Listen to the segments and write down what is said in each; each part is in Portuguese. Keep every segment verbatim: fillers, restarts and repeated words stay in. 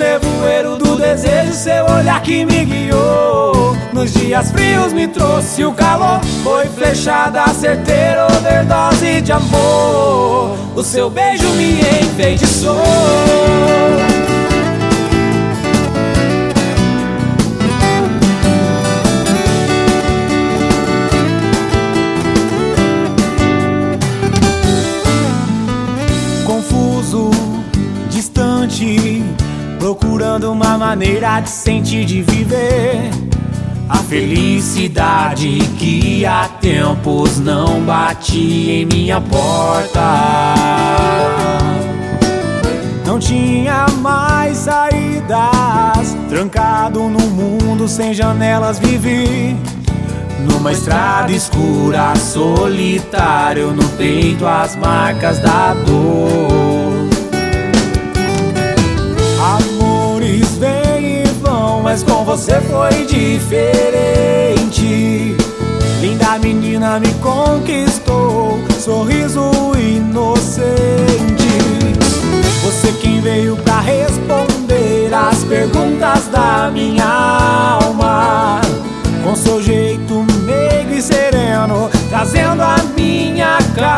nevoeiro do desejo, seu olhar que me guiou. Nos dias frios me trouxe o calor, foi flechada certeira, overdose de amor. O seu beijo me enfeitiçou. Confuso, distante, procurando uma maneira de sentir, de viver a felicidade que há tempos não batia em minha porta. Não tinha mais saídas, trancado num mundo sem janelas vivi, numa estrada escura, solitário, no peito as marcas da dor. Amores vêm e vão, mas com você foi diferente. Linda menina me conquistou, sorriso inocente. Você quem veio pra responder as perguntas da minha alma, com seu jeito meigo e sereno, trazendo a minha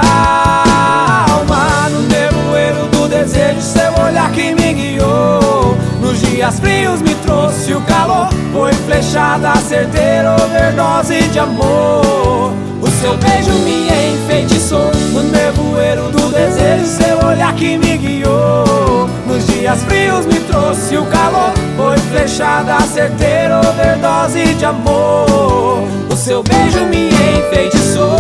calma. No nevoeiro do desejo, seu olhar que me guiou. Nos dias frios me trouxe o calor, foi flechada certeira, overdose de amor. O seu beijo me enfeitiçou. No nevoeiro do desejo, seu olhar que me guiou. Nos dias frios me trouxe o calor, foi flechada certeira, overdose de amor. O seu beijo me enfeitiçou.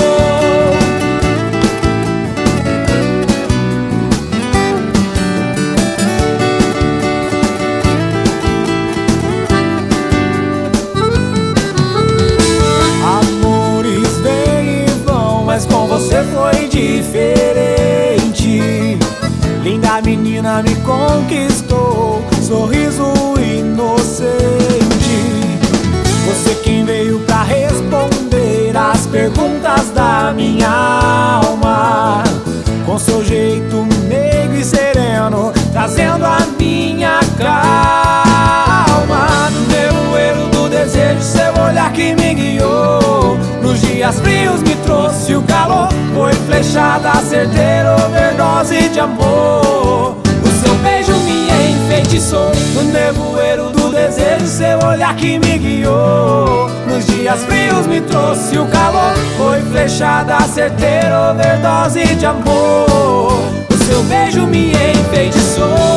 Amores vêm e vão, mas com você foi diferente. Linda menina me conquistou, sorriso inocente. Você quem veio pra responder as perguntas da minha alma, com seu jeito meigo e sereno, trazendo a minha calma. No nevoeiro do desejo, seu olhar que me guiou. Nos dias frios me trouxe o calor, foi flechada certeira, overdose de amor. O seu beijo me enfeitiçou. No nevoeiro do desejo, seu olhar que me guiou. Nos dias frios me trouxe o calor, foi flechada certeira, overdose de amor. O seu beijo me enfeitiçou.